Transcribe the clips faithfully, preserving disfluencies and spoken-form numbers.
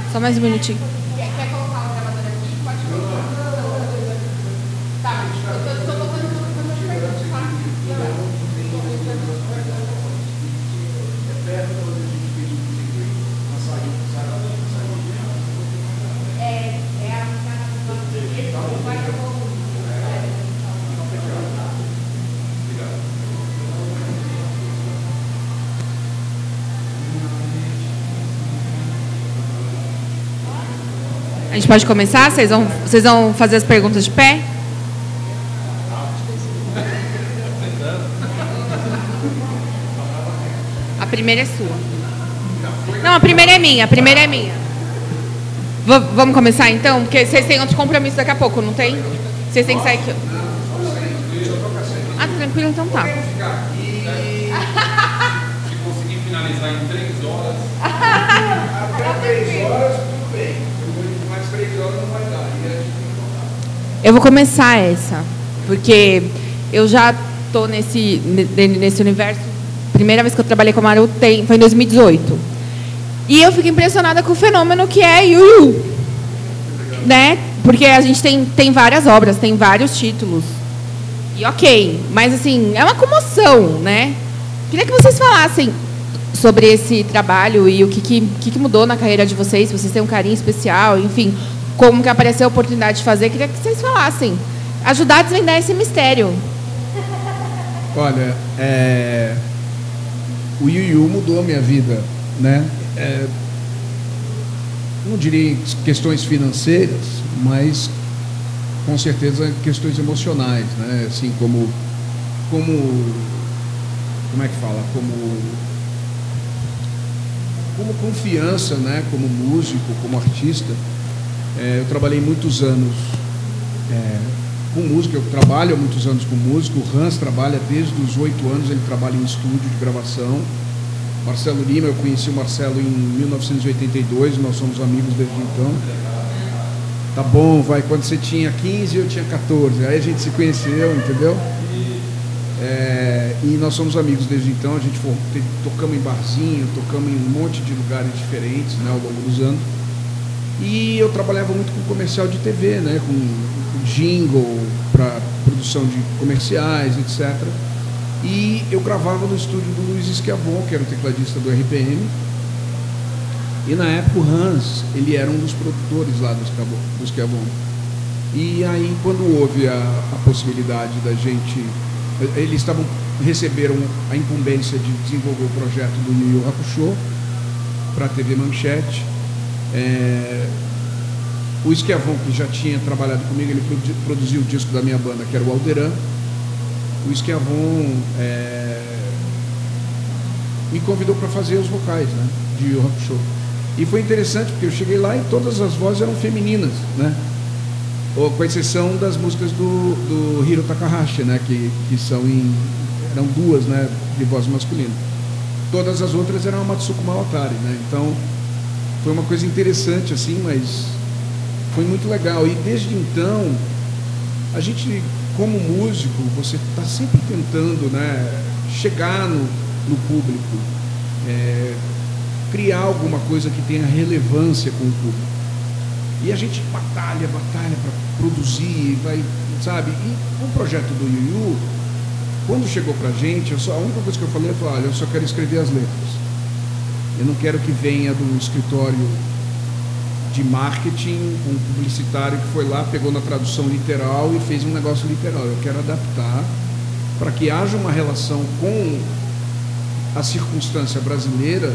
Só mais um minutinho. Quer, quer colocar o gravador aqui? Pode colocar. Tá, mas eu tô, tô colocando todas as perguntas, tá? É, é a A gente pode começar? Vocês vão, vocês vão fazer as perguntas de pé? A primeira é sua. Não, a primeira é minha. A primeira é minha. V vamos começar então? Porque vocês têm outro compromisso daqui a pouco, não tem? Vocês têm que sair aqui. Ah, tranquilo, então tá. Se conseguir finalizar em três horas. Até três horas, tudo bem. Mais três horas não vai dar. Eu vou começar essa, porque eu já tô nesse, nesse universo. Primeira vez que eu trabalhei com a Maru tem, foi em dois mil e dezoito. E eu fico impressionada com o fenômeno que é Yu Yu, né? Porque a gente tem, tem várias obras, tem vários títulos. E ok, mas assim, é uma comoção, né? Queria que vocês falassem sobre esse trabalho e o que, que, que mudou na carreira de vocês, se vocês têm um carinho especial, enfim, como que apareceu a oportunidade de fazer. Queria que vocês falassem, ajudar a desvendar esse mistério. Olha, é... o Yu Yu mudou a minha vida, né? É... Não diria questões financeiras, mas com certeza questões emocionais, né? Assim, como, como, como é que fala? Como, como confiança, né? Como músico, como artista. É, eu trabalhei muitos anos é, com música, eu trabalho há muitos anos com música. O Hans trabalha desde os oito anos, ele trabalha em estúdio de gravação. Marcelo Lima, eu conheci o Marcelo em mil novecentos e oitenta e dois, nós somos amigos desde então. Tá bom, vai, quando você tinha quinze eu tinha quatorze, aí a gente se conheceu, entendeu? É, e nós somos amigos desde então, a gente foi, tocamos em barzinho, tocamos em um monte de lugares diferentes, né, ao longo dos anos. E eu trabalhava muito com comercial de T V, né, com, com jingle, para produção de comerciais, etcétera. E eu gravava no estúdio do Luiz Schiavon, que era o tecladista do R P M. E na época o Hans, ele era um dos produtores lá do Schiavon. E aí quando houve a, a possibilidade da gente... Eles estavam, receberam a incumbência de desenvolver o projeto do Yu Yu Hakusho para a T V Manchete. É, o Schiavon, que já tinha trabalhado comigo, ele produ, produziu o disco da minha banda, que era o Alderan. O Schiavon é, me convidou para fazer os vocais, né, de Yu Yu Hakusho. E foi interessante porque eu cheguei lá e todas as vozes eram femininas, né? Ou, com exceção das músicas do, do Hiro Takahashi, né? Que, que são em, eram duas, né, de voz masculina. Todas as outras eram a Matsuko Mawatari, né? Então foi uma coisa interessante assim, mas foi muito legal. E desde então a gente, como músico, você está sempre tentando, né, chegar no, no público, é, criar alguma coisa que tenha relevância com o público. E a gente batalha, batalha para produzir, vai, sabe? E o projeto do Yu Yu, quando chegou pra gente, eu só, a única coisa que eu falei foi, olha, eu só quero escrever as letras. Eu não quero que venha do escritório de marketing, um publicitário que foi lá, pegou na tradução literal e fez um negócio literal. Eu quero adaptar para que haja uma relação com a circunstância brasileira,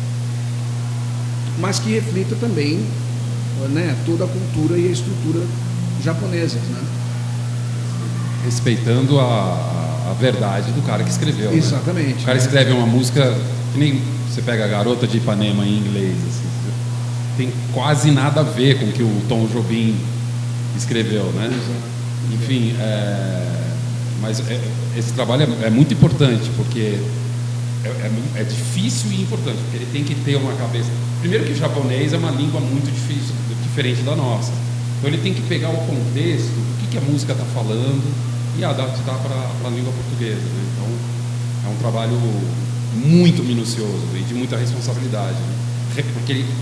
mas que reflita também, né, toda a cultura e a estrutura japonesas, né? Respeitando a, a verdade do cara que escreveu. Exatamente. Né? O cara né? escreve uma música que nem você pega a Garota de Ipanema em inglês, assim, tem quase nada a ver com o que o Tom Jobim escreveu, né? Exato. Enfim, é, mas é, esse trabalho é, é muito importante, porque é, é, é difícil e importante, porque ele tem que ter uma cabeça. Primeiro que o japonês é uma língua muito difícil, diferente da nossa. Então ele tem que pegar o contexto, o que, que a música está falando e adaptar para a língua portuguesa. Né? Então é um trabalho muito minucioso e de muita responsabilidade, né? Porque ele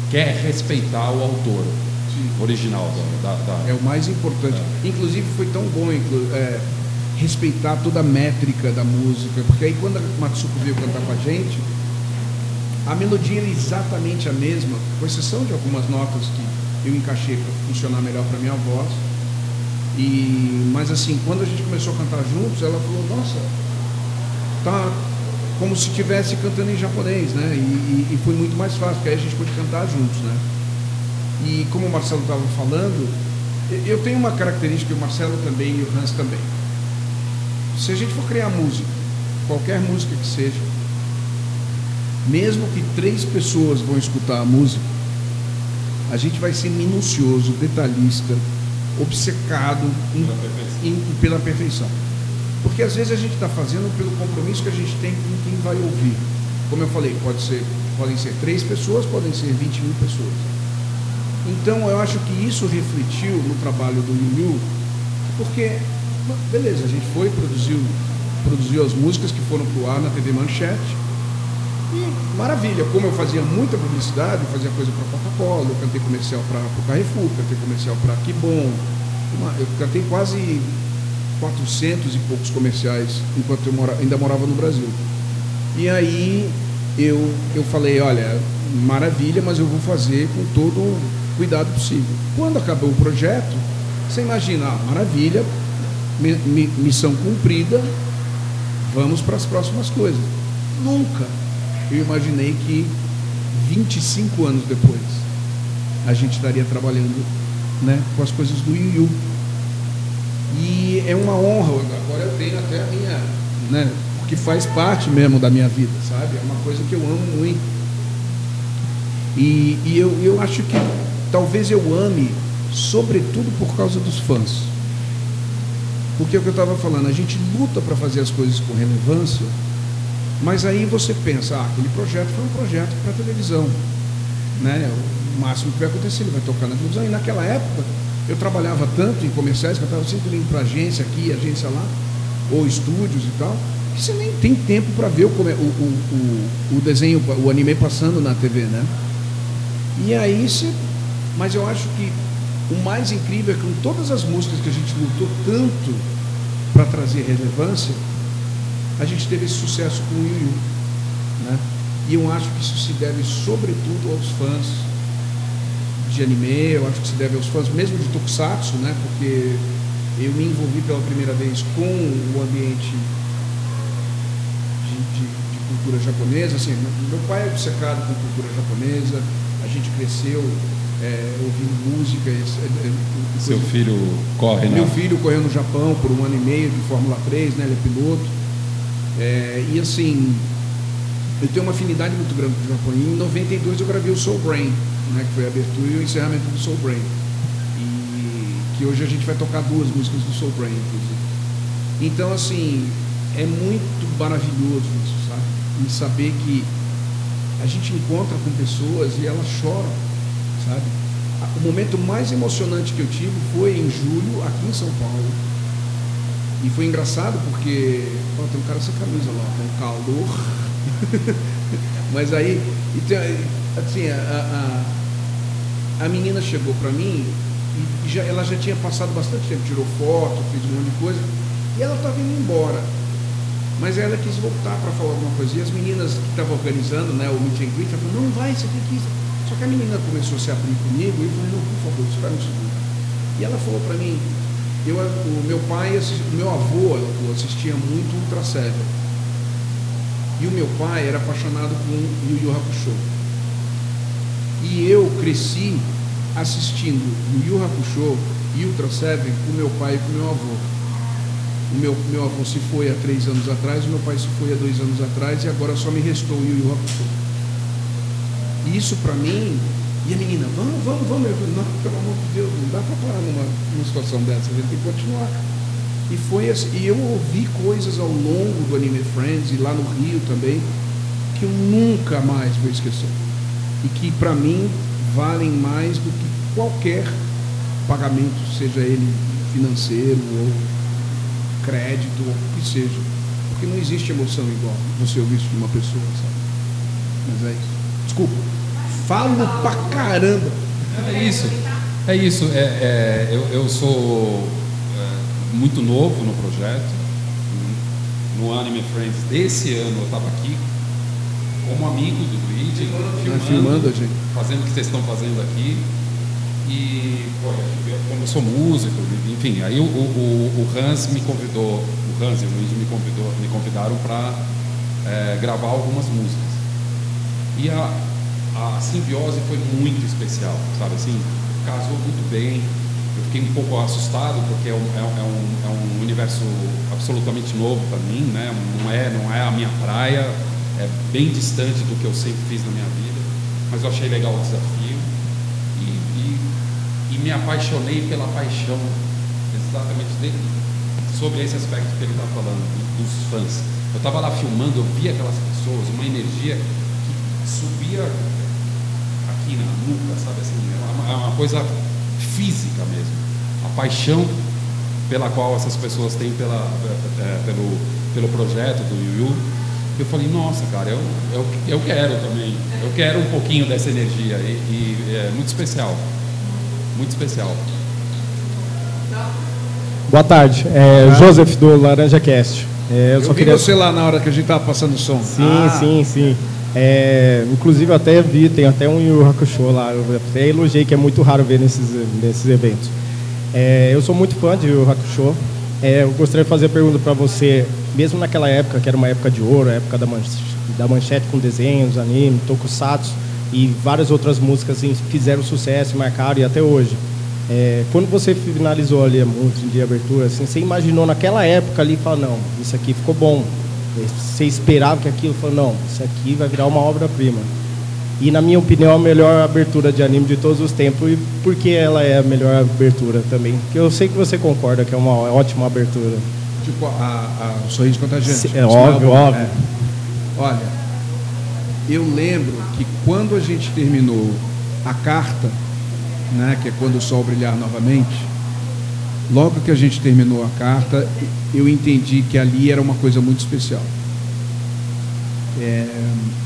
quer respeitar o autor Sim. original da, da, da... É o mais importante. É. Inclusive foi tão bom inclu... é, respeitar toda a métrica da música, porque aí quando a Matsuko veio cantar com a gente, a melodia era exatamente a mesma, com exceção de algumas notas que eu encaixei para funcionar melhor para minha voz. E, mas assim, quando a gente começou a cantar juntos, ela falou, nossa, tá como se estivesse cantando em japonês, né? E, e, e foi muito mais fácil, porque aí a gente pôde cantar juntos, né? E como o Marcelo estava falando, eu tenho uma característica, o Marcelo também e o Hans também. Se a gente for criar música, qualquer música que seja, mesmo que três pessoas vão escutar a música, a gente vai ser minucioso, detalhista, obcecado em, pela perfeição. Em, pela perfeição. Porque às vezes a gente está fazendo pelo compromisso que a gente tem com quem vai ouvir. Como eu falei, pode ser, podem ser três pessoas, podem ser vinte mil pessoas. Então eu acho que isso refletiu no trabalho do Yu Yu, porque, beleza, a gente foi, produziu, produziu as músicas que foram pro ar na T V Manchete, e maravilha, como eu fazia muita publicidade, eu fazia coisa para Coca-Cola, eu cantei comercial para o Carrefour, cantei comercial para Kibon, eu cantei quase quatrocentos e poucos comerciais enquanto eu mora, ainda morava no Brasil. E aí eu, eu falei, olha, maravilha, mas eu vou fazer com todo o cuidado possível. Quando acabou o projeto, você imagina, ah, maravilha, mi, mi, missão cumprida, vamos para as próximas coisas. Nunca eu imaginei que vinte e cinco anos depois a gente estaria trabalhando, né, com as coisas do Yu Yu. E é uma honra, agora eu tenho até a minha, né, porque faz parte mesmo da minha vida, sabe? É uma coisa que eu amo muito. E, e eu, eu acho que talvez eu ame, sobretudo por causa dos fãs. Porque é o que eu estava falando, a gente luta para fazer as coisas com relevância, mas aí você pensa, ah, aquele projeto foi um projeto para televisão, né? O máximo que vai acontecer, ele vai tocar na televisão. E naquela época, eu trabalhava tanto em comerciais, que eu estava sempre indo para agência aqui, agência lá, ou estúdios e tal, que você nem tem tempo para ver o, o, o, o desenho, o anime passando na T V, né? E aí, você... mas eu acho que o mais incrível é que com todas as músicas que a gente lutou tanto para trazer relevância, a gente teve esse sucesso com o Yu Yu, né? E eu acho que isso se deve sobretudo aos fãs de anime, eu acho que se deve aos fãs mesmo de Tokusatsu, né? Porque eu me envolvi pela primeira vez com o ambiente de, de, de cultura japonesa. Assim, meu pai é obcecado com cultura japonesa, a gente cresceu é, ouvindo música. É, é, Seu filho corre, né? Meu filho correu no Japão por um ano e meio de Fórmula três, né? Ele é piloto. É, e assim, eu tenho uma afinidade muito grande com o Japão. E em noventa e dois eu gravei o Soul Brain, né, que foi a abertura e o encerramento do Soul Brain, e que hoje a gente vai tocar duas músicas do Soul Brain, inclusive. Então, assim, é muito maravilhoso isso, sabe? Em saber que a gente encontra com pessoas e elas choram, sabe? O momento mais emocionante que eu tive foi em julho, aqui em São Paulo. E foi engraçado porque, ó, tem um cara sem camisa lá, com calor. Mas aí, e tem, assim, a, a, a menina chegou para mim e já, ela já tinha passado bastante tempo, tirou foto, fez um monte de coisa, e ela estava indo embora. Mas ela quis voltar para falar alguma coisa. E as meninas que estavam organizando, né, o meet and greet, ela falou, não, vai, você tem que ir. Só que a menina começou a se abrir comigo e eu falei, não, por favor, espera um segundo. E ela falou para mim, eu, o meu pai, o meu avô, ela falou, assistia muito Ultra Seven. E o meu pai era apaixonado por Yu Yu Hakusho. E eu cresci assistindo Yu Yu Hakusho e Ultra Seven com meu pai e com meu avô. O meu, meu avô se foi há três anos atrás, o meu pai se foi há dois anos atrás, e agora só me restou o Yu Yu Hakusho. E isso para mim... E a menina, vamos, vamos, vamos. Eu falei, não, pelo amor de Deus, não dá para parar numa, numa situação dessa, a gente tem que continuar. E foi assim, e eu ouvi coisas ao longo do Anime Friends e lá no Rio também, que eu nunca mais vou esquecer. E que para mim valem mais do que qualquer pagamento, seja ele financeiro ou crédito, ou o que seja. Porque não existe emoção igual você ouvir isso de uma pessoa, sabe? Mas é isso. Desculpa. falo pra caramba. É isso, é isso. É, é, eu, eu sou é, muito novo no projeto. No Anime Friends desse ano eu estava aqui como amigo do Luigi, filmando, Tá filmando a gente. fazendo o que vocês estão fazendo aqui. E pô, eu, como eu sou músico, enfim, aí o, o, o Hans me convidou, o Hans e o Luigi me convidou, me convidaram para é, gravar algumas músicas. E a, a simbiose foi muito especial, sabe assim, casou muito bem. Eu fiquei um pouco assustado porque é um, é um, é um universo absolutamente novo para mim, né? Não é, não é a minha praia, é bem distante do que eu sempre fiz na minha vida, mas eu achei legal o desafio e, e, e me apaixonei pela paixão exatamente dele, sobre esse aspecto que ele está falando, dos fãs. Eu estava lá filmando, eu via aquelas pessoas, uma energia que subia aqui na nuca, sabe assim, é uma, é uma coisa física mesmo, a paixão pela qual essas pessoas têm pela, é, pelo, pelo projeto do Yu Yu. Eu falei, nossa, cara, eu, eu, eu quero também, eu quero um pouquinho dessa energia e, e é muito especial, muito especial. Boa tarde, é Ah. Joseph do Laranja Cast. É, eu, Eu só vi queria... você lá na hora que a gente tava passando o som. Sim, Ah, sim, sim. É, inclusive eu até vi, tem até um Yu Yu Hakusho lá, eu até elogiei que é muito raro ver nesses, nesses eventos. É, eu sou muito fã de Yu Yu Hakusho. É, eu gostaria de fazer a pergunta para você, mesmo naquela época, que era uma época de ouro, a época da manchete, da manchete com desenhos, anime, tokusatsu e várias outras músicas assim, fizeram sucesso, marcaram e até hoje. É, quando você finalizou ali a música de abertura, assim, você imaginou naquela época ali e falou, não, isso aqui ficou bom. Você esperava que aquilo, falou, não, isso aqui vai virar uma obra-prima. E na minha opinião, a melhor abertura de anime de todos os tempos. E por que ela é a melhor abertura também? Porque eu sei que você concorda que é uma ótima abertura. tipo a, a, o Sorriso Contagiante. É óbvio, óbvio. É. Olha, eu lembro que quando a gente terminou a carta, né, que é Quando o Sol Brilhar Novamente, logo que a gente terminou a carta, eu entendi que ali era uma coisa muito especial. É,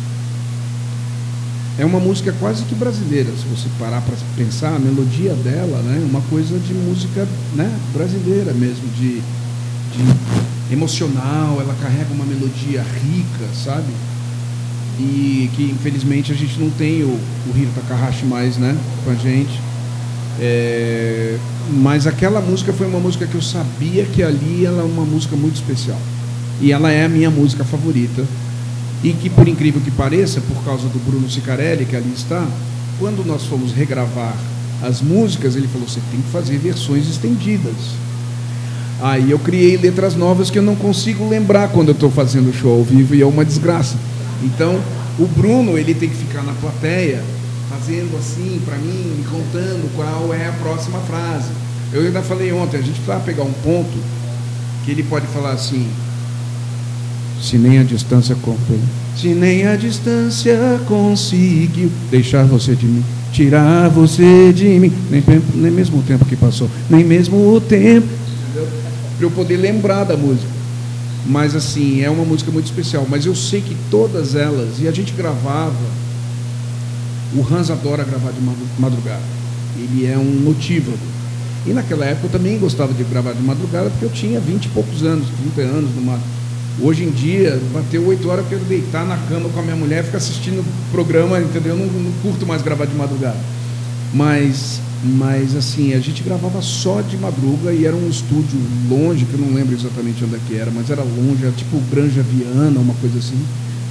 é uma música quase que brasileira, se você parar para pensar, a melodia dela, né, é uma coisa de música, né, brasileira mesmo, de, de emocional, ela carrega uma melodia rica, sabe? E que infelizmente a gente não tem o, o Hiro Takahashi mais, né, com a gente. É, mas aquela música foi uma música que eu sabia que ali ela é uma música muito especial. E ela é a minha música favorita. E que, por incrível que pareça, por causa do Bruno Cicarelli, que ali está, quando nós fomos regravar as músicas, ele falou, você tem que fazer versões estendidas. Aí eu criei letras novas que eu não consigo lembrar quando eu estou fazendo o show ao vivo, e é uma desgraça. Então, o Bruno, ele tem que ficar na plateia, fazendo assim, para mim, me contando qual é a próxima frase. Eu ainda falei ontem, a gente precisava pegar um ponto que ele pode falar assim, se nem a distância compre, se nem a distância conseguiu deixar você de mim, tirar você de mim, nem, nem mesmo o tempo que passou, nem mesmo o tempo, para eu poder lembrar da música. Mas assim, é uma música muito especial. Mas eu sei que todas elas, e a gente gravava, o Hans adora gravar de madrugada, ele é um notívago. E naquela época eu também gostava de gravar de madrugada, porque eu tinha vinte e poucos anos, trinta anos no mato. Hoje em dia, bateu oito horas, eu quero deitar na cama com a minha mulher e ficar assistindo o programa, entendeu? Eu não, não curto mais gravar de madrugada. Mas, mas, assim, a gente gravava só de madruga e era um estúdio longe, que eu não lembro exatamente onde é que era, mas era longe, era tipo Granja Viana, uma coisa assim.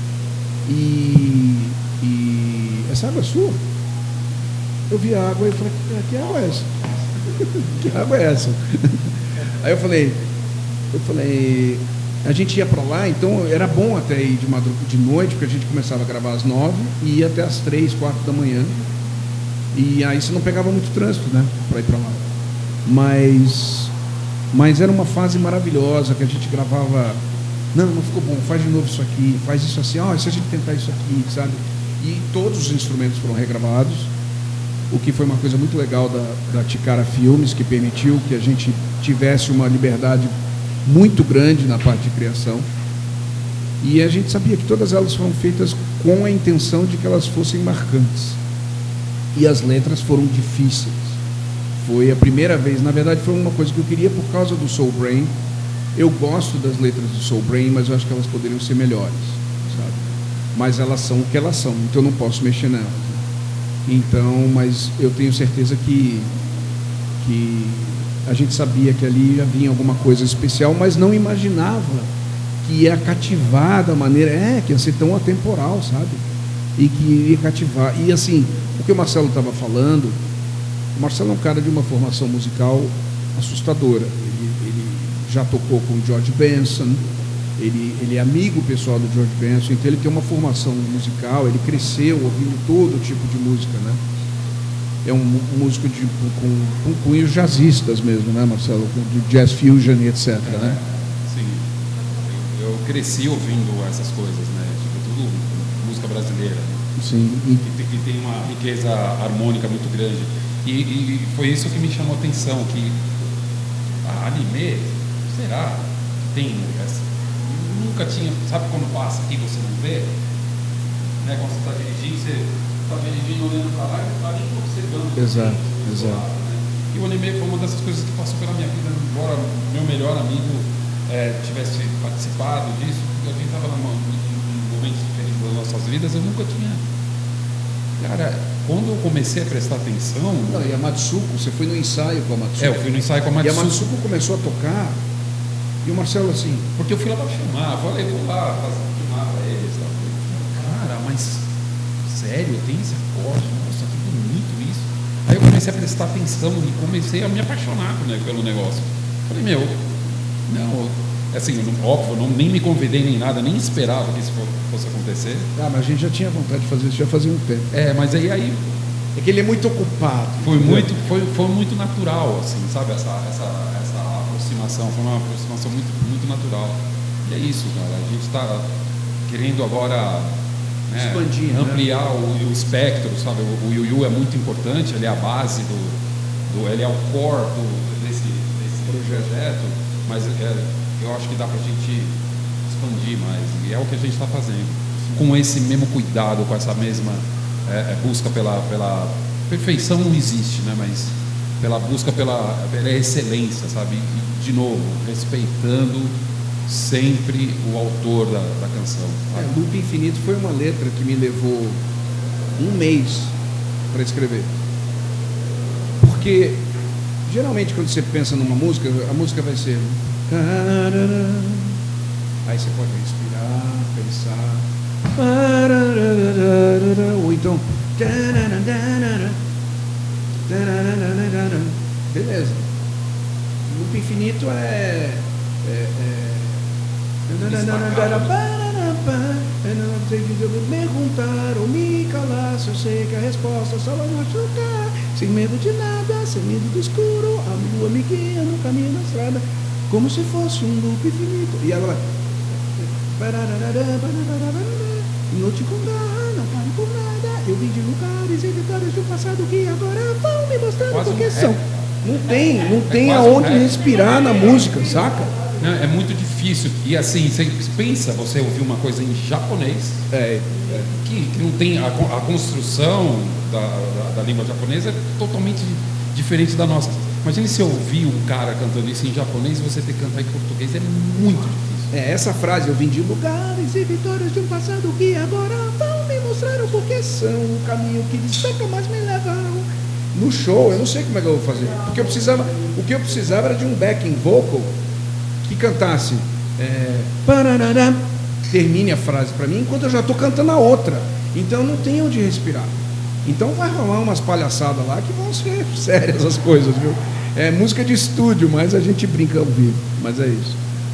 E, e essa água é sua? Eu vi a água e falei, que água é essa? Que água é essa? Aí eu falei, eu falei... A gente ia para lá, então era bom até ir de, madrugada, de noite, porque a gente começava a gravar às nove e ia até às três, quatro da manhã. E aí você não pegava muito trânsito, né, para ir para lá. Mas, mas era uma fase maravilhosa que a gente gravava. Não, não ficou bom, faz de novo isso aqui, faz isso assim, ó, oh, se a gente tentar isso aqui, sabe? E todos os instrumentos foram regravados, o que foi uma coisa muito legal da, da Ticara Filmes, que permitiu que a gente tivesse uma liberdade muito grande na parte de criação, e a gente sabia que todas elas foram feitas com a intenção de que elas fossem marcantes. E as letras foram difíceis. Foi a primeira vez, na verdade foi uma coisa que eu queria por causa do Soul Brain. Eu gosto das letras do Soul Brain, mas eu acho que elas poderiam ser melhores, sabe? Mas elas são o que elas são, então eu não posso mexer nelas. Né? Então, mas eu tenho certeza que, que a gente sabia que ali havia alguma coisa especial, mas não imaginava que ia cativar da maneira, é, que ia ser tão atemporal, sabe? E que ia cativar. E assim, o que o Marcelo estava falando, o Marcelo é um cara de uma formação musical assustadora. Ele, ele já tocou com o George Benson, ele, ele é amigo pessoal do George Benson, então ele tem uma formação musical, ele cresceu ouvindo todo tipo de música, né? É um músico de, com, com cunhos jazzistas mesmo, né, Marcelo? De jazz fusion e etc, é, né? Sim. Eu, eu cresci ouvindo essas coisas, né? Tipo, tudo música brasileira. Né? Sim. E... Que, que tem uma riqueza harmônica muito grande. E, e foi isso que me chamou a atenção, que a anime, será que tem essa? Nunca tinha, sabe quando passa aqui você não vê? Né? Quando você está dirigindo, você está dirigindo olhando para lá e está nem observando. Exato, assim, exato. Lado, né? E o anime foi uma dessas coisas que passou pela minha vida, embora meu melhor amigo é, tivesse participado disso, porque a gente estava em momentos diferentes das nossas vidas, eu nunca tinha. Cara, quando eu comecei a prestar atenção. Não, e a Matsuko, você foi no ensaio com a Matsuko. É, eu fui no ensaio com a Matsuko. E a Matsuko começou a tocar, e o Marcelo assim. Porque eu fui lá para filmar, falei, vou lá fazer, filmar para eles. Tá? Cara, mas sério, tem esse acorde, nossa, que bonito isso. Aí eu comecei a prestar atenção e comecei a me apaixonar, né, pelo negócio. Falei, meu, não, assim, eu não, óbvio, eu não, nem me convidei nem nada, nem esperava que isso fosse acontecer. Ah, mas a gente já tinha vontade de fazer isso, já fazia um tempo. É, mas aí, aí é que ele é muito ocupado. Foi muito, foi, foi muito natural, assim, sabe, essa, essa, essa aproximação, foi uma aproximação muito, muito natural. E é isso, cara, a gente está querendo agora, né, expandir, ampliar, né? o, o espectro, sabe, o, o Yu Yu é muito importante, ele é a base do, do ele é o core do, desse, desse projeto, mas é, eu acho que dá para a gente expandir mais, e é o que a gente está fazendo, com esse mesmo cuidado, com essa mesma é, é, busca pela, pela perfeição não existe, né, mas pela busca pela, pela excelência, sabe, e, de novo, respeitando sempre o autor da, da canção. É, Loop Infinito foi uma letra que me levou um mês para escrever, porque geralmente quando você pensa numa música, a música vai ser aí você pode respirar, pensar, ou então beleza. Loop Infinito é, é, é me perguntar ou me calar, se eu sei que a resposta só vai machucar, sem medo de nada, sem medo do escuro, a lua me guia no caminho da estrada, como se fosse um loop infinito. E ela vai, noite com garra, não pare por nada, eu vim de lugares e vitórias do passado que agora vão me mostrando Quase porque um são. Não tem, não tem é quase aonde um respirar na música, saca? Não, é muito difícil. E assim, você pensa, você ouvir uma coisa em japonês, É, é, que, que não tem a, a construção da, da, da língua japonesa é totalmente diferente da nossa. Imagine se ouvir um cara cantando isso em japonês e você ter que cantar em português, é muito difícil. é essa frase, eu vim de lugares e vitórias de um passado que agora vão me mostrar o porquê são, o caminho que destaca mais me levaram. No show, eu não sei como é que eu vou fazer, porque eu precisava, o que eu precisava era de um backing vocal que cantasse é, parará, termine a frase para mim enquanto eu já estou cantando a outra, então não tem onde respirar. Então vai rolar umas palhaçadas lá que vão ser sérias as coisas, viu? É música de estúdio, mas a gente brinca ao vivo, mas é isso.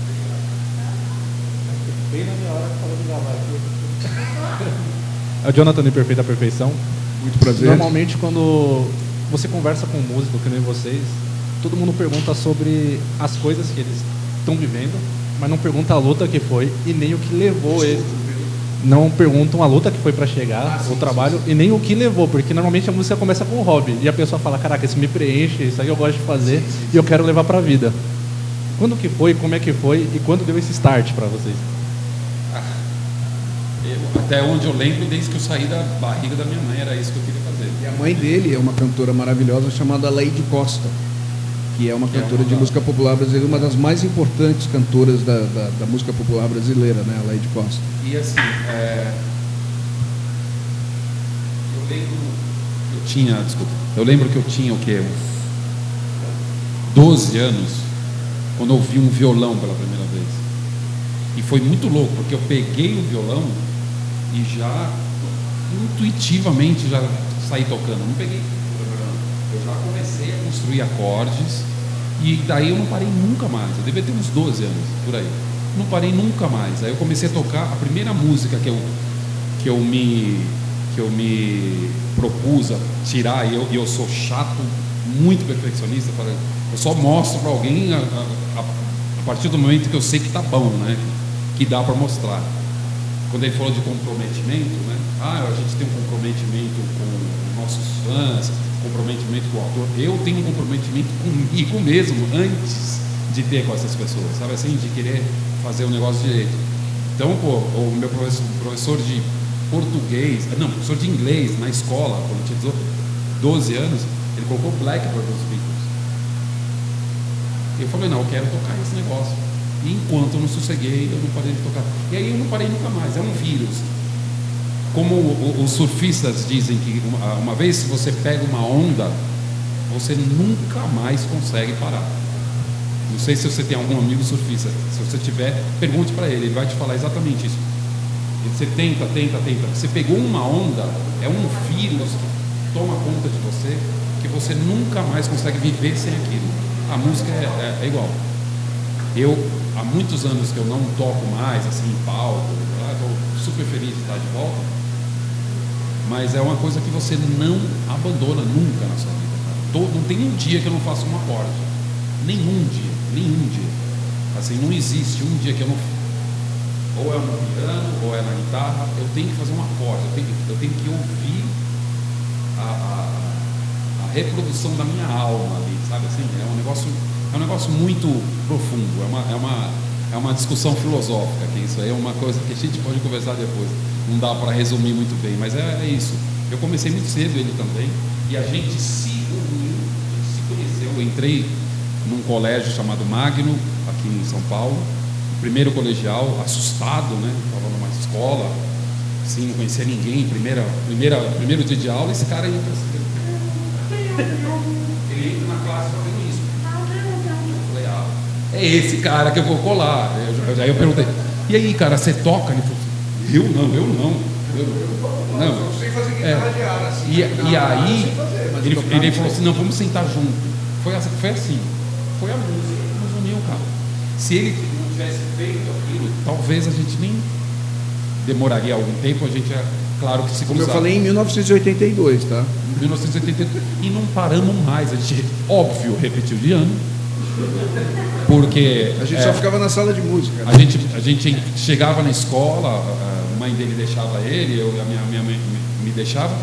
Bem na minha hora que falou de gravar aqui. É o Jonathan de Perfeita Perfeição. Muito prazer. Normalmente quando você conversa com um músico, que nem vocês, todo mundo pergunta sobre as coisas que eles estão vivendo, mas não pergunta a luta que foi e nem o que levou eles. Não perguntam a luta que foi para chegar, ah, sim, o trabalho, sim, sim. E nem o que levou, porque normalmente a música começa com um hobby e a pessoa fala, caraca, isso me preenche, isso aí eu gosto de fazer, sim, sim, e eu quero levar para a vida. Quando que foi, como é que foi e quando deu esse start para vocês? Ah, eu, até onde eu lembro, desde que eu saí da barriga da minha mãe, era isso que eu queria fazer. E a mãe dele é uma cantora maravilhosa chamada Lady Costa, que é uma cantora de música popular brasileira, uma das mais importantes cantoras da, da, da música popular brasileira, né, a Lady Costa. E assim, é... eu lembro que eu tinha, desculpa, eu lembro que eu tinha o quê? Uns doze anos, quando eu vi um violão pela primeira vez. E foi muito louco, porque eu peguei o violão e já intuitivamente já saí tocando. Não peguei, eu já comecei a construir acordes e daí eu não parei nunca mais. Eu devia ter uns doze anos por aí. Não parei nunca mais. Aí eu comecei a tocar a primeira música que eu que eu me que eu me propus a tirar. E eu, eu sou chato, muito perfeccionista. Eu só mostro para alguém a, a, a partir do momento que eu sei que tá bom, né? Que dá para mostrar. Quando ele falou de comprometimento, né? Ah, a gente tem um comprometimento com nossos fãs, comprometimento com o autor. Eu tenho um comprometimento comigo mesmo antes de ter com essas pessoas, sabe assim, de querer fazer o negócio direito. Então, pô, o meu professor, professor de português, não, professor de inglês na escola, quando eu tinha doze anos, ele colocou Blackbird nos Beatles. Eu falei, não, eu quero tocar esse negócio. E enquanto eu não sosseguei, eu não parei de tocar. E aí eu não parei nunca mais, é um vírus. Como o, o, os surfistas dizem que uma, uma vez se você pega uma onda, você nunca mais consegue parar. Não sei se você tem algum amigo surfista. Se você tiver, pergunte para ele, ele vai te falar exatamente isso. Você tenta, tenta, tenta. Você pegou uma onda, é um vírus que toma conta de você, que você nunca mais consegue viver sem aquilo. A música é, é, é igual. Eu, há muitos anos que eu não toco mais, assim, em palco, estou super feliz de estar de volta, mas é uma coisa que você não abandona nunca na sua vida. Todo, não tem um dia que eu não faça um acorde. Nenhum dia, nenhum dia. Assim, não existe um dia que eu não... Ou é no piano, ou é na guitarra, eu tenho que fazer um acorde, eu tenho, eu tenho que ouvir a, a, a reprodução da minha alma ali, sabe assim? É um negócio... É um negócio muito profundo, é uma, é uma, é uma discussão filosófica, que isso aí é uma coisa que a gente pode conversar depois, não dá para resumir muito bem, mas é, é isso. Eu comecei muito cedo, ele também, e a gente se uniu, a gente se conheceu. Eu entrei num colégio chamado Magno, aqui em São Paulo, primeiro colegial, assustado, né? Estava numa escola, assim, não conhecia ninguém, primeira, primeira, primeiro dia de aula, esse cara entra assim, ele entra na classe fazendo isso. É esse cara que eu vou colar. Eu, aí eu perguntei, e aí, cara, você toca? Ele falou assim, eu não, eu não. Eu não. Eu sei fazer guitarra de ar, assim. E, e aí, ele, ele falou assim, não, vamos sentar junto. Foi assim, foi assim. Foi a música que nos uniu, cara. Se ele não tivesse feito aquilo, talvez a gente nem demoraria algum tempo, a gente é claro que se Como cruzava. eu falei, em mil novecentos e oitenta e dois, tá? mil novecentos e oitenta e dois. E não paramos mais. A gente, óbvio, repetiu de ano. Porque A gente é, só ficava na sala de música. a gente, a gente chegava na escola, a mãe dele deixava ele, eu, a minha, minha mãe me, me deixava.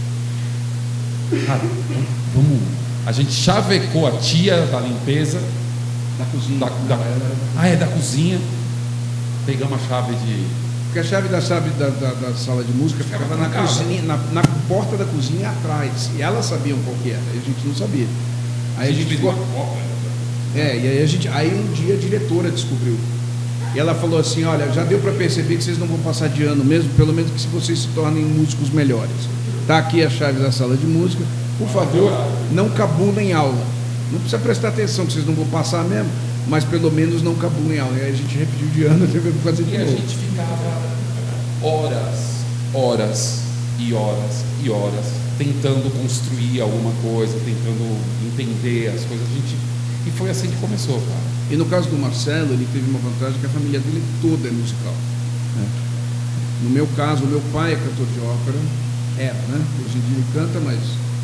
Cara, vamos. A gente chavecou a tia da limpeza, Na cozinha. da, da, ah, é da cozinha. Pegamos a chave de. Porque a chave da, chave da, da, da sala de música ficava na trancada. cozinha, na, na porta da cozinha atrás. E elas sabiam qual que era, a gente não sabia. Aí a gente fez ficou. uma copa. É, e aí a gente. Aí um dia a diretora descobriu. E ela falou assim, olha, já deu para perceber que vocês não vão passar de ano mesmo, pelo menos que se vocês se tornem músicos melhores. Tá aqui a chave da sala de música. Por favor, não cabulem aula. Não precisa prestar atenção, que vocês não vão passar mesmo, mas pelo menos não cabulem aula. E aí a gente repetiu de ano, teve que fazer de E a novo. gente ficava horas, horas e horas e horas tentando construir alguma coisa, tentando entender as coisas. A gente, e foi assim que começou, cara. E no caso do Marcelo, ele teve uma vantagem que a família dele toda é musical, né? No meu caso, o meu pai é cantor de ópera, era, né? Hoje em dia ele canta, mas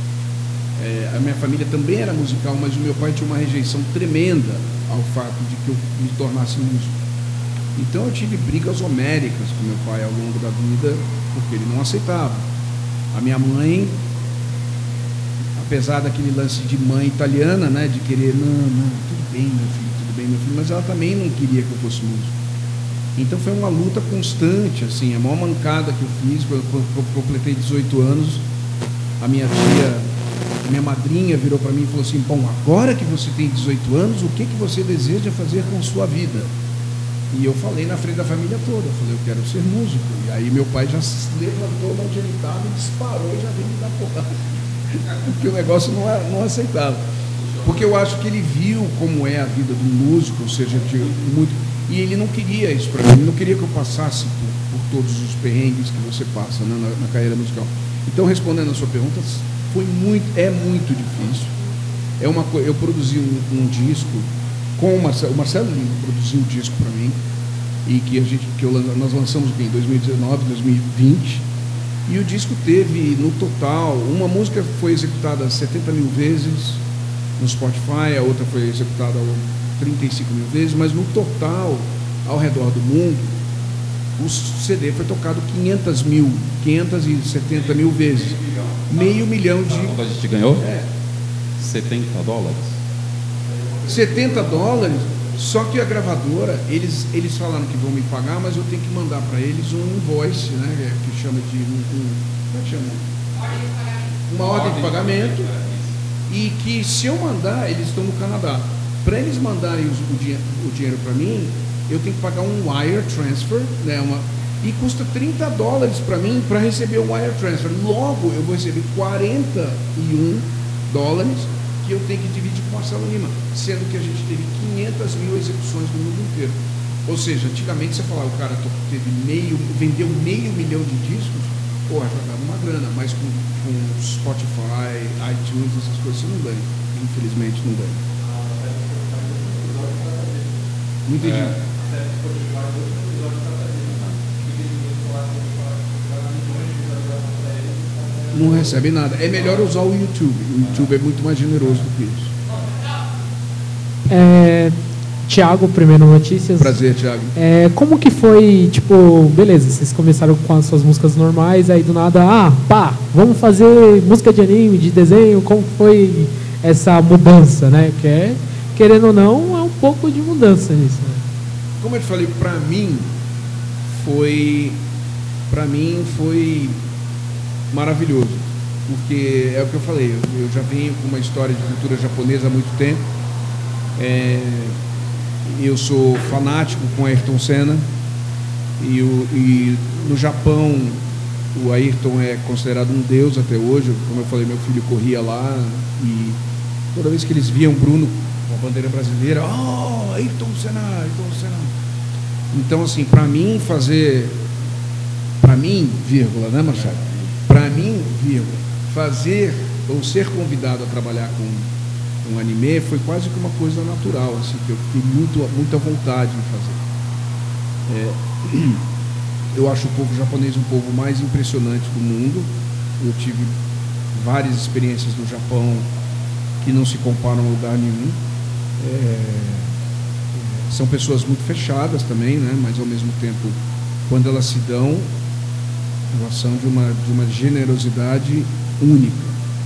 é, a minha família também era musical, mas o meu pai tinha uma rejeição tremenda ao fato de que eu me tornasse músico. Então eu tive brigas homéricas com meu pai ao longo da vida, porque ele não aceitava. A minha mãe, apesar daquele lance de mãe italiana, né, de querer, não, não, tudo bem, meu filho, tudo bem, meu filho, mas ela também não queria que eu fosse músico. Então foi uma luta constante, assim, a maior mancada que eu fiz, quando eu completei dezoito anos, a minha tia, a minha madrinha virou para mim e falou assim: bom, agora que você tem dezoito anos, o que, que você deseja fazer com sua vida? E eu falei na frente da família toda, eu falei: eu quero ser músico. E aí meu pai já se levantou de onde ele estava e disparou e já veio me dar porrada, porque o negócio não, é, não aceitava. Porque eu acho que ele viu como é a vida do músico, ou seja, de muito, e ele não queria isso para mim, ele não queria que eu passasse por, por todos os perrengues que você passa, né, na, na carreira musical. Então, respondendo a sua pergunta, foi muito, é muito difícil. É uma, eu produzi um, um disco com o Marcelo, o Marcelo Lima produziu um disco para mim, e que, a gente, que eu, nós lançamos em dois mil e dezenove, dois mil e vinte, e o disco teve, no total, uma música foi executada setenta mil vezes no Spotify, a outra foi executada trinta e cinco mil vezes, mas no total, ao redor do mundo, o C D foi tocado quinhentas mil, quinhentas e setenta mil vezes. Meio milhão de... Quando a gente ganhou? É. setenta dólares? setenta dólares, só que a gravadora, eles, eles falaram que vão me pagar, mas eu tenho que mandar para eles um invoice, né, que chama de... Um, um, como é que chama? Uma ordem de pagamento, e que se eu mandar, eles estão no Canadá. Para eles mandarem o, o, dinhe, o dinheiro para mim, eu tenho que pagar um wire transfer, né, uma, e custa trinta dólares para mim para receber o wire transfer. Logo, eu vou receber quarenta e um dólares que eu tenho que dividir com o Marcelo Lima, sendo que a gente teve quinhentas mil execuções no mundo inteiro. Ou seja, antigamente você falava, o cara teve meio, vendeu meio milhão de discos, porra, já dava uma grana, mas com, com Spotify, iTunes, essas coisas, você não ganha. Infelizmente não ganha. Não entendi. É. Não recebe nada. É melhor usar o YouTube. O YouTube é muito mais generoso do que isso. É, Tiago, primeiro notícias. Prazer, Tiago. É, como que foi, tipo, beleza, vocês começaram com as suas músicas normais, aí do nada, ah, pá, vamos fazer música de anime, de desenho, como foi essa mudança, né? Que é, querendo ou não, é um pouco de mudança nisso, né? Como eu te falei, pra mim foi pra mim foi maravilhoso, porque é o que eu falei, eu, eu já venho com uma história de cultura japonesa há muito tempo. É, eu sou fanático com Ayrton Senna e, o, e no Japão o Ayrton é considerado um deus até hoje. Como eu falei, meu filho corria lá e toda vez que eles viam Bruno com a bandeira brasileira, oh, Ayrton Senna, Ayrton Senna. Então, assim, para mim fazer, para mim, vírgula, né, Marcelo? Para mim, vírgula, fazer ou ser convidado a trabalhar com um anime foi quase que uma coisa natural, assim, que eu fiquei muito, muita vontade de fazer. É, eu acho o povo japonês um povo mais impressionante do mundo. Eu tive várias experiências no Japão que não se comparam a lugar nenhum. É, são pessoas muito fechadas também, né? Mas ao mesmo tempo, quando elas se dão, elas são de uma, de uma generosidade única.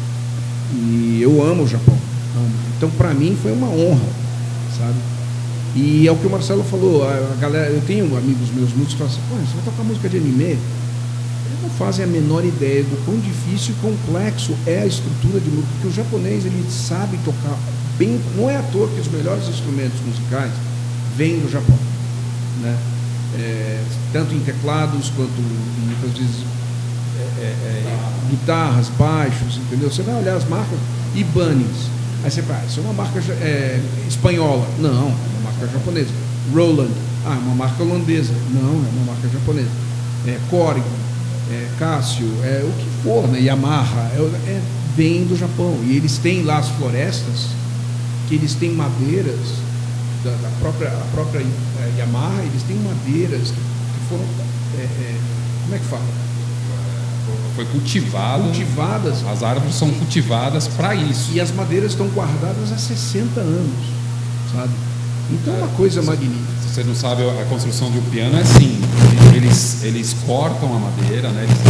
E eu amo o Japão. Então, para mim, foi uma honra, sabe? E é o que o Marcelo falou, a, a galera, eu tenho amigos meus músicos que falam assim, pô, você vai tocar música de anime? Eles não fazem a menor ideia do quão difícil e complexo é a estrutura de música, porque o japonês, ele sabe tocar bem, não é à toa que os melhores instrumentos musicais vêm do Japão, né? É, tanto em teclados, quanto muitas vezes é, é, é, guitarras, baixos, entendeu? Você vai olhar as marcas, Ibanez. Aí você fala, isso é uma marca é, espanhola. Não, é uma marca japonesa. Roland, ah, é uma marca holandesa. Não, é uma marca japonesa. É, Korg, é, Casio, é o que for, né? Yamaha, é, é, vem do Japão. E eles têm lá as florestas, que eles têm madeiras, da, da própria, a própria é, Yamaha, eles têm madeiras que, que foram, é, é, como é que fala? Foi cultivado. Cultivadas. As árvores são cultivadas para isso. E as madeiras estão guardadas há sessenta anos, sabe? Então é uma coisa magnífica. Se você não sabe, a construção de um piano é assim. Eles, eles cortam a madeira, né? Eles,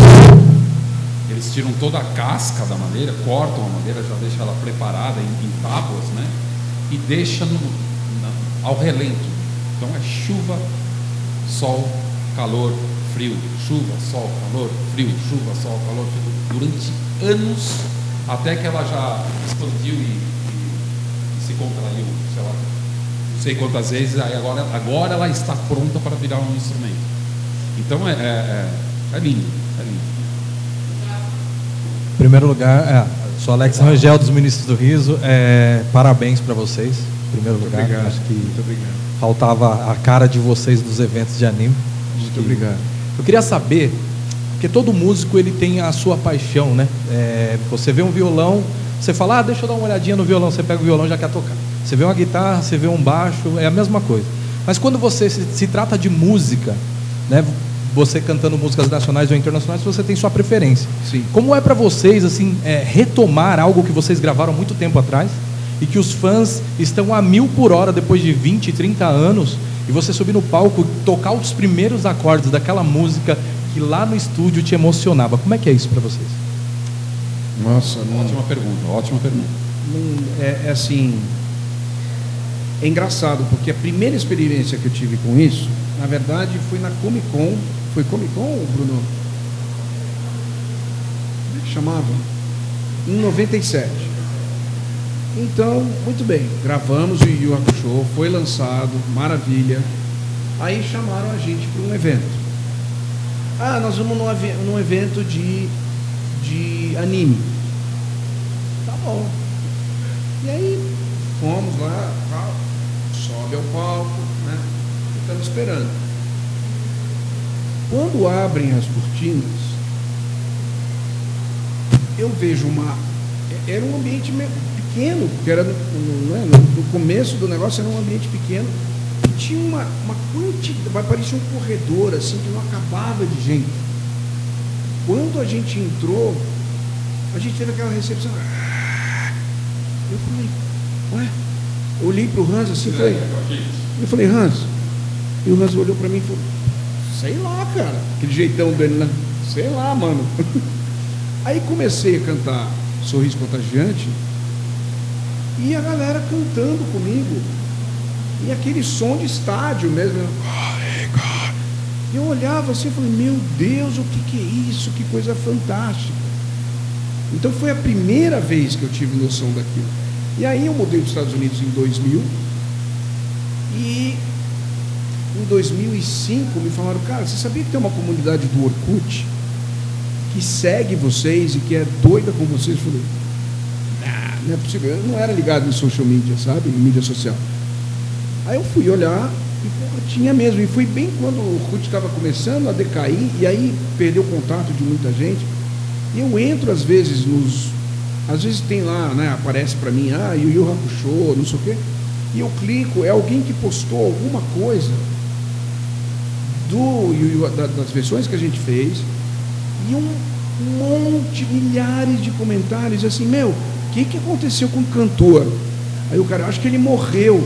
eles tiram toda a casca da madeira, cortam a madeira, já deixam ela preparada em, em tábuas, né? E deixam no, na, ao relento. Então é chuva, sol, calor, frio, chuva, sol, calor, frio, chuva, sol, calor, frio, durante anos, até que ela já expandiu e, e, e se contraiu, sei lá, não sei quantas vezes, aí agora, agora ela está pronta para virar um instrumento. Então é, é, é, é lindo, é lindo. Em primeiro lugar, é, sou Alex Rangel dos Ministros do Riso, é, parabéns para vocês, em primeiro Muito lugar, obrigado, acho que muito obrigado. faltava a cara de vocês dos eventos de anime. Muito obrigado. Eu queria saber, porque todo músico ele tem a sua paixão, né? É, você vê um violão, você fala, ah, deixa eu dar uma olhadinha no violão, você pega o violão e já quer tocar. Você vê uma guitarra, você vê um baixo, é a mesma coisa. Mas quando você se, se trata de música, né? Você cantando músicas nacionais ou internacionais, você tem sua preferência. Sim. Como é para vocês assim é, retomar algo que vocês gravaram muito tempo atrás e que os fãs estão a mil por hora depois de vinte, trinta anos, e você subir no palco e tocar os primeiros acordes daquela música que lá no estúdio te emocionava? Como é que é isso para vocês? Nossa, não, Ótima pergunta, ótima pergunta. não- é, é assim, é engraçado, porque a primeira experiência que eu tive com isso, na verdade, foi na Comic Con. Foi Comic Con, Bruno? Como é que chamava? Em noventa e sete. Então, muito bem, gravamos o Yu Yu Hakusho, foi lançado, maravilha. Aí chamaram a gente para um evento. Ah, nós vamos num, ave- num evento de, de anime. Tá bom. E aí, fomos lá, tal, sobe ao palco, né? Estamos esperando. Quando abrem as cortinas, eu vejo uma. Era um ambiente meio pequeno, porque era no, no, não é, no- no começo do negócio era um ambiente pequeno, e tinha uma, uma quantidade, parecia um corredor assim, que não acabava de gente. Quando a gente entrou, a gente teve aquela recepção. Eu falei, ué? Eu olhei para o Hans assim e falei, eu falei, Hans, e o Hans olhou para mim e falou, sei lá, cara, aquele jeitão dele, né? Sei lá, mano. Aí comecei a cantar Sorriso Contagiante e a galera cantando comigo, e aquele som de estádio mesmo. E eu olhava assim e falei, meu Deus, o que, que é isso? Que coisa fantástica. Então foi a primeira vez que eu tive noção daquilo. E aí eu mudei para os Estados Unidos em dois mil, e em dois mil e cinco me falaram, cara, você sabia que tem uma comunidade do Orkut que segue vocês e que é doida com vocês? Eu falei, nah, não é possível. Eu não era ligado em social media, sabe? Em mídia social. Aí eu fui olhar e porra, tinha mesmo. E foi bem quando o Orkut estava começando a decair, e aí perdeu o contato de muita gente. E eu entro às vezes nos... Às vezes tem lá, né? Aparece para mim, ah, Yu Yu Hakusho, não sei o quê. E eu clico, é alguém que postou alguma coisa do Yu Yu, da- das versões que a gente fez, e um monte, milhares de comentários assim, meu, o que, que aconteceu com o cantor? Aí o cara, acho que ele morreu.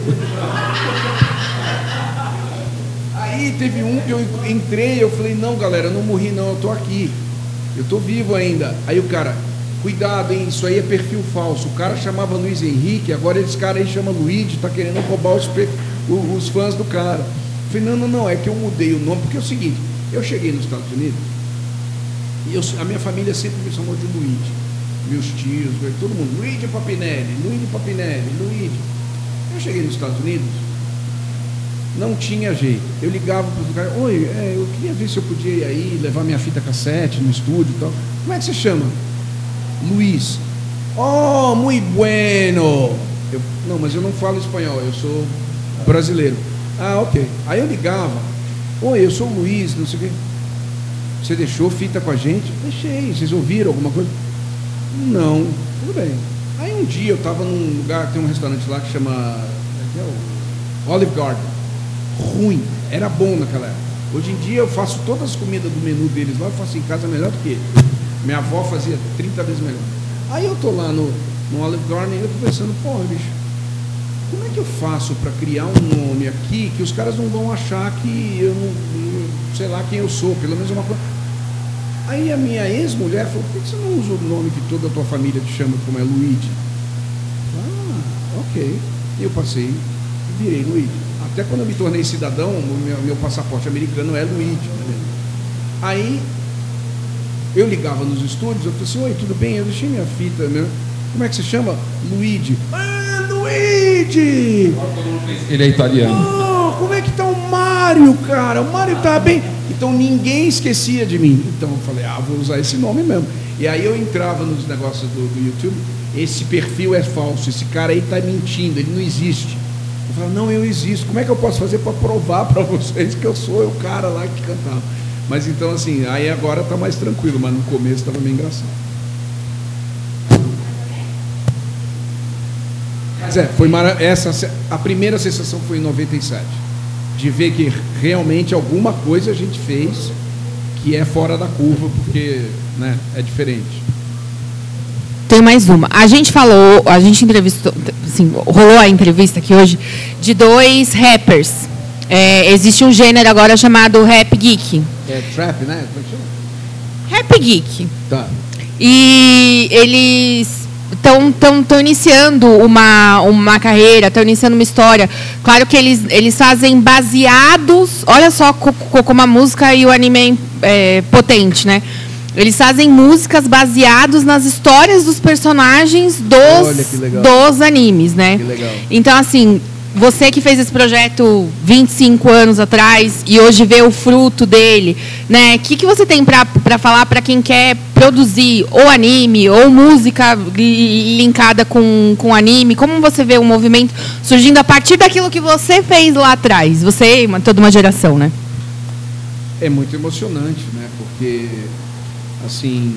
Aí teve um que eu entrei, eu falei, não, galera, eu não morri não, eu tô aqui, eu tô vivo ainda. Aí o cara, cuidado, hein, isso aí é perfil falso. O cara chamava Luiz Henrique, agora esse cara aí chama Luigi, tá querendo roubar os, pe- o- os fãs do cara. Eu falei, não, não, não, é que eu mudei o nome, porque é o seguinte, eu cheguei nos Estados Unidos, e eu, a minha família sempre me chamou de Luigi. Meus tios, todo mundo, Luigi Papinelli, Luigi Papinelli, Luigi. Eu cheguei nos Estados Unidos, não tinha jeito. Eu ligava para o cara, oi, é, eu queria ver se eu podia ir aí, levar minha fita cassete no estúdio e tal. Como é que você chama? Luiz. Oh, muito bueno. Eu, não, mas eu não falo espanhol, eu sou brasileiro. Ah, ok. Aí eu ligava, oi, eu sou o Luiz, não sei o quê. Você deixou fita com a gente? Deixei. Vocês ouviram alguma coisa? Não. Tudo bem. Aí um dia eu estava num lugar, tem um restaurante lá que chama que é o Olive Garden. Ruim. Era bom naquela época. Hoje em dia eu faço todas as comidas do menu deles lá, eu faço em casa melhor do que ele. Minha avó fazia trinta vezes melhor. Aí eu tô lá no, no Olive Garden e eu tô pensando, porra, bicho, como é que eu faço para criar um nome aqui que os caras não vão achar que eu não, eu, sei lá quem eu sou, pelo menos uma coisa. Aí a minha ex-mulher falou, por que você não usa o nome que toda a tua família te chama, como é Luigi? Ah, ok. E eu passei e virei Luigi. Até quando eu me tornei cidadão, o meu, meu passaporte americano é Luigi. Né? Aí Eu ligava nos estúdios, eu falei assim, oi, tudo bem? Eu deixei minha fita, meu. Como é que você chama? Luigi. Ah, Luigi! Ele é italiano. Oh, como é que tá o Mário, cara? O Mário tá bem. Então ninguém esquecia de mim. Então eu falei, ah, vou usar esse nome mesmo. E aí eu entrava nos negócios do, do YouTube, esse perfil é falso, esse cara aí tá mentindo, ele não existe. Eu falava, não, eu existo. Como é que eu posso fazer para provar para vocês que eu sou o cara lá que cantava? Mas então assim, aí agora tá mais tranquilo, mas no começo estava meio engraçado. Mas é, foi mara... essa a primeira sensação foi em noventa e sete, de ver que realmente alguma coisa a gente fez que é fora da curva, porque, né, é diferente. Tem mais uma. A gente falou, a gente entrevistou, assim, rolou a entrevista aqui hoje de dois rappers. É, existe um gênero agora chamado rap geek. É trap, né? Como é que chama? Rap geek. Tá. E eles estão tão, tão iniciando uma, uma carreira, estão iniciando uma história. Claro que eles, eles fazem baseados... Olha só co, co, como a música e o anime é, é potente, né? Eles fazem músicas baseadas nas histórias dos personagens dos, dos animes, né? Que legal. Então, assim... Você que fez esse projeto vinte e cinco anos atrás e hoje vê o fruto dele, né? O que, que você tem para falar para quem quer produzir ou anime ou música linkada com, com anime? Como você vê o movimento surgindo a partir daquilo que você fez lá atrás? Você e toda uma geração, né? É muito emocionante, né? Porque, assim,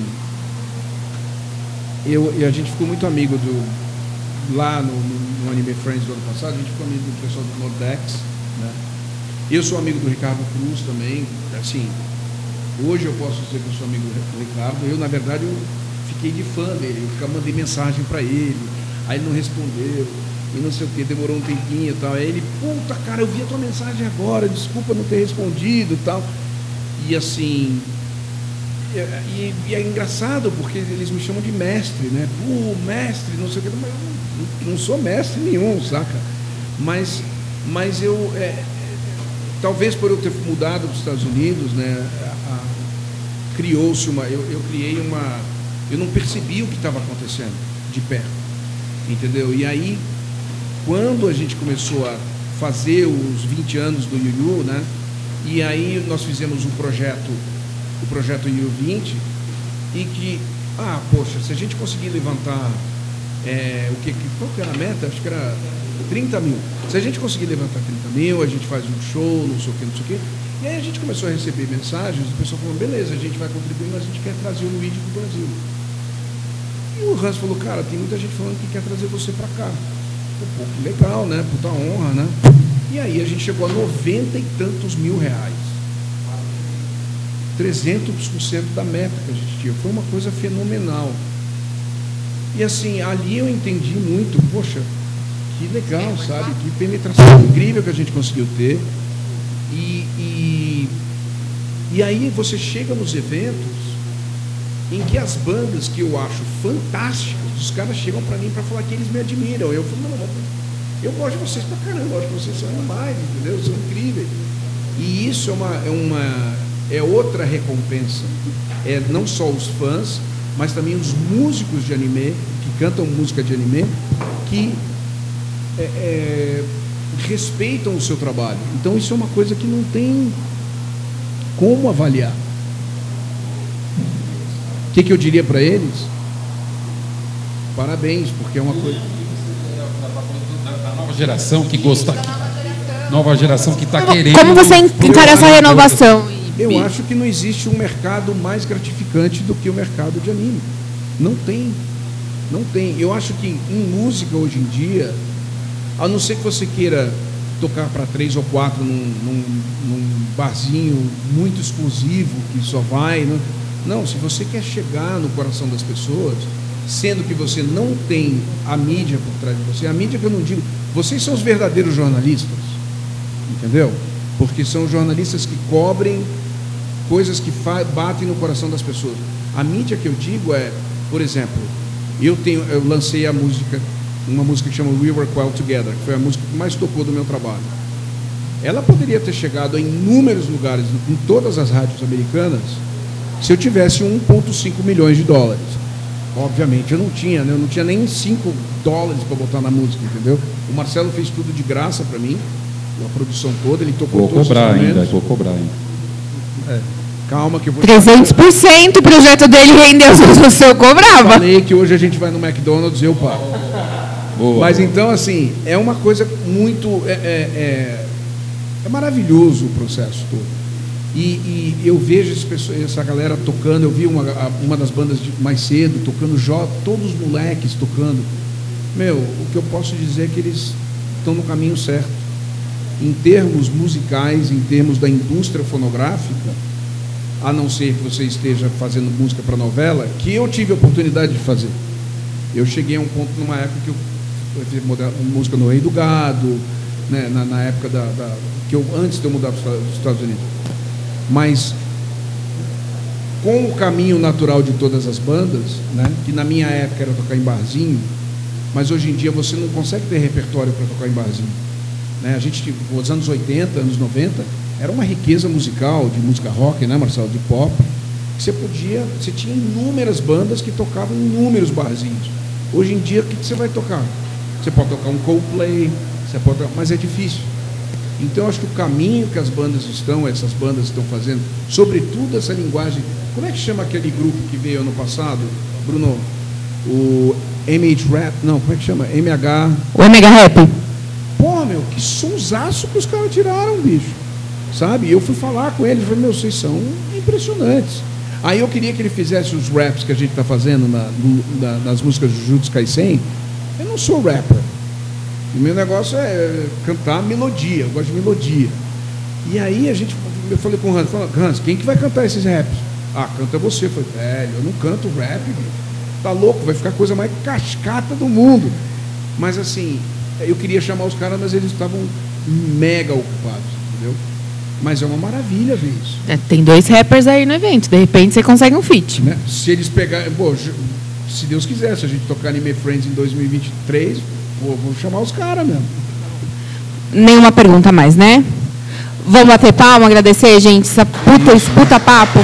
eu, e a gente ficou muito amigo do... Lá no, no, no Anime Friends do ano passado, a gente ficou amigo do pessoal do Nordex, né? Eu sou amigo do Ricardo Cruz também, assim, hoje eu posso dizer que eu sou amigo do Ricardo. Eu, na verdade, eu fiquei de fã dele, eu mandei mensagem para ele, aí ele não respondeu, e não sei o que, demorou um tempinho e tal. Aí ele, puta, cara, eu vi a tua mensagem agora, desculpa não ter respondido e tal. E assim... E, e é engraçado porque eles me chamam de mestre, né? Pô, mestre, não sei o que, mas eu não, não sou mestre nenhum, saca? Mas, mas eu, é, talvez por eu ter mudado para os Estados Unidos, né? A, a, criou-se uma, eu, eu criei uma, eu não percebi o que estava acontecendo de perto, entendeu? E aí, quando a gente começou a fazer os vinte anos do Yu Yu, né? E aí nós fizemos um projeto, o projeto Yu vinte, e que, ah, poxa, se a gente conseguir levantar, é, o que, qual que era a meta? Acho que era trinta mil. Se a gente conseguir levantar trinta mil, a gente faz um show, não sei o que, não sei o que. E aí a gente começou a receber mensagens, o pessoal falando, beleza, a gente vai contribuir, mas a gente quer trazer o Luigi para o Brasil. E o Hans falou, cara, tem muita gente falando que quer trazer você para cá. Pô, que legal, né? Puta honra, né? E aí a gente chegou a noventa e tantos mil reais. trezentos por cento da meta que a gente tinha. Foi uma coisa fenomenal. E assim, ali eu entendi muito, poxa, que legal, sabe? Que penetração incrível que a gente conseguiu ter. E, e, e aí você chega nos eventos em que as bandas que eu acho fantásticas, os caras chegam para mim para falar que eles me admiram. Eu falo, não, eu gosto de vocês pra caramba, eu acho que vocês são animais, entendeu? São incríveis. E isso é uma, é uma é outra recompensa. É não só os fãs, mas também os músicos de anime, que cantam música de anime, que é, é, respeitam o seu trabalho. Então isso é uma coisa que não tem como avaliar. O que, que eu diria para eles? Parabéns, porque é uma coisa... Da nova geração que gosta... Nova geração que está querendo... Como você encara essa renovação? Eu acho que não existe um mercado mais gratificante do que o mercado de anime. Não tem. Não tem. Eu acho que em música hoje em dia, a não ser que você queira tocar para três ou quatro num, num, num barzinho muito exclusivo, que só vai... Não, não, se você quer chegar no coração das pessoas, sendo que você não tem a mídia por trás de você, a mídia que eu não digo... Vocês são os verdadeiros jornalistas, entendeu? Porque são jornalistas que cobrem coisas que batem no coração das pessoas. A mídia que eu digo é, por exemplo, eu tenho, eu lancei a música, uma música que chama We Work Well Together, que foi a música que mais tocou do meu trabalho. Ela poderia ter chegado em inúmeros lugares, em todas as rádios americanas, se eu tivesse um vírgula cinco milhões de dólares. Obviamente eu não tinha, né? Eu não tinha nem cinco dólares para botar na música, entendeu? O Marcelo fez tudo de graça para mim, a produção toda, ele tocou Vou todos cobrar os ainda, instrumentos. vou cobrar ainda. É, calma que eu vou... trezentos por cento o projeto dele rendeu, se eu cobrava. Falei que hoje a gente vai no McDonald's e eu pago. Boa. Mas então, assim, é uma coisa muito... É, é, é, é maravilhoso o processo todo. E, e eu vejo esse pessoa, essa galera tocando, eu vi uma, uma das bandas de, mais cedo, tocando J, todos os moleques tocando. Meu, o que eu posso dizer é que eles estão no caminho certo. Em termos musicais, em termos da indústria fonográfica, a não ser que você esteja fazendo música para novela, que eu tive a oportunidade de fazer. Eu cheguei a um ponto, numa época que eu, eu fiz música no Rei do Gado, né, na, na época da, da, que eu, antes de eu mudar para os Estados Unidos. Mas com o caminho natural de todas as bandas, né, que na minha época era tocar em barzinho, mas hoje em dia você não consegue ter repertório para tocar em barzinho, né? A gente, tipo, nos anos oitenta, anos noventa, era uma riqueza musical, de música rock, né, Marcelo, de pop, que você podia, você tinha inúmeras bandas que tocavam em inúmeros barzinhos. Hoje em dia, o que você vai tocar? Você pode tocar um Coldplay, você pode tocar, mas é difícil. Então, eu acho que o caminho que as bandas estão, essas bandas estão fazendo, sobretudo essa linguagem... Como é que chama aquele grupo que veio ano passado, Bruno? O M H Rap? Não, como é que chama? M H... O M H Rap. Pô, meu, que sonsaço que os caras tiraram, bicho. Sabe? E eu fui falar com eles, falei, meu, vocês são impressionantes. Aí eu queria que ele fizesse os raps que a gente está fazendo na, na, nas músicas do Jujutsu Kaisen. Eu não sou rapper. O meu negócio é cantar melodia, eu gosto de melodia. E aí a gente, eu falei com o Hans, falei, Hans, quem que vai cantar esses raps? Ah, canta você. Eu falei, velho, eu não canto rap, bicho. Tá louco, vai ficar a coisa mais cascata do mundo. Mas assim, eu queria chamar os caras, mas eles estavam mega ocupados, entendeu? Mas é uma maravilha ver isso. É, tem dois rappers aí no evento, de repente você consegue um feat. Né? Se eles pegarem, pô, se Deus quiser, se a gente tocar Anime Friends em dois mil e vinte e três, pô, vou chamar os caras mesmo. Nenhuma pergunta mais, né? Vamos bater palma, agradecer, gente, essa puta, esse puta papo.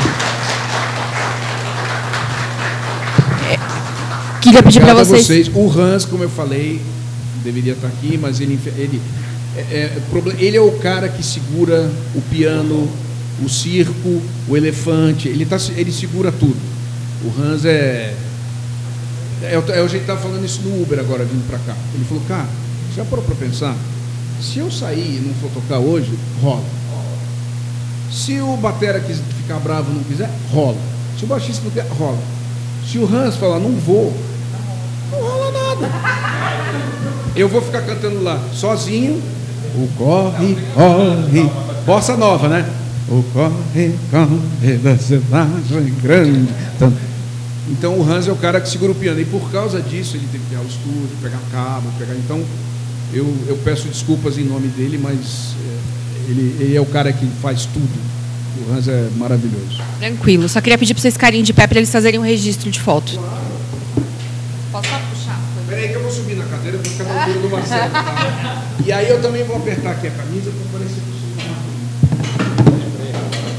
É, queria pedir para vocês... vocês. O Hans, como eu falei, deveria estar aqui, mas ele, ele, é, é, ele é o cara que segura o piano, o circo, o elefante, ele, tá, ele segura tudo. O Hans é... É, eu, eu já estava falando isso no Uber agora, vindo para cá. Ele falou, cara, já parou para pensar? Se eu sair e não for tocar hoje, rola. Se o batera quiser ficar bravo e não quiser, rola. Se o baixista não quer, rola. Se o Hans falar, não vou, não rola nada. Eu vou ficar cantando lá, sozinho. O corre, corre. Bossa nova, né? O corre, corre da cidade grande. Então, Então o Hans é o cara que segura o piano. E por causa disso ele tem que pegar o estúdio, pegar cabo, pegar. Então eu, eu peço desculpas em nome dele, mas é, ele, ele é o cara que faz tudo. O Hans é maravilhoso. Tranquilo. Só queria pedir para vocês ficarem de pé para eles fazerem um registro de foto. Posso só puxar? Peraí que eu vou subir na cadeira, vou ficar na altura do Marcelo. Tá? E aí eu também vou apertar aqui a camisa para parecer.